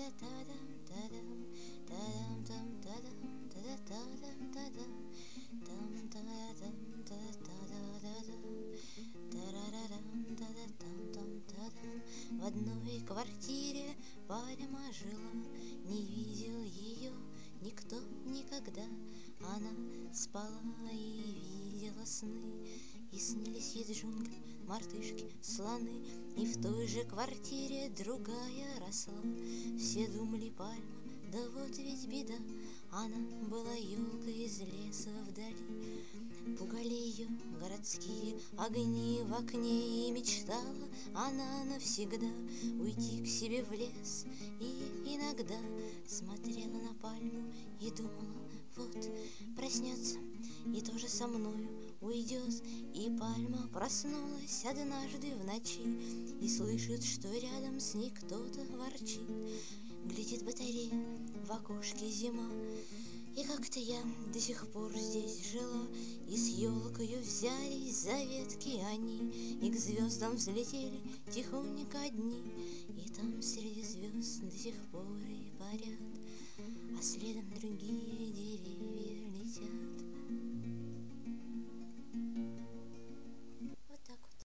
В одной квартире Пальма жила, не видел ее никто никогда. Она спала и видела сны, и снились ей джунгли, мартышки, слоны. И в той же квартире другая росла. Все думали, Пальма, да вот ведь беда, она была елкой из леса вдали. Пугали ее городские огни в окне, и мечтала она навсегда уйти к себе в лес. И иногда смотрела на Пальму и думала, вот проснется и тоже со мною уйдет. И Пальма проснулась однажды в ночи и слышит, что рядом с ней кто-то ворчит. Глядит батарея, в окошке зима, и как-то я до сих пор здесь жила. И с елкою взялись за ветки они, и к звездам взлетели тихонько одни. И там среди звезд до сих пор и парят, а следом другие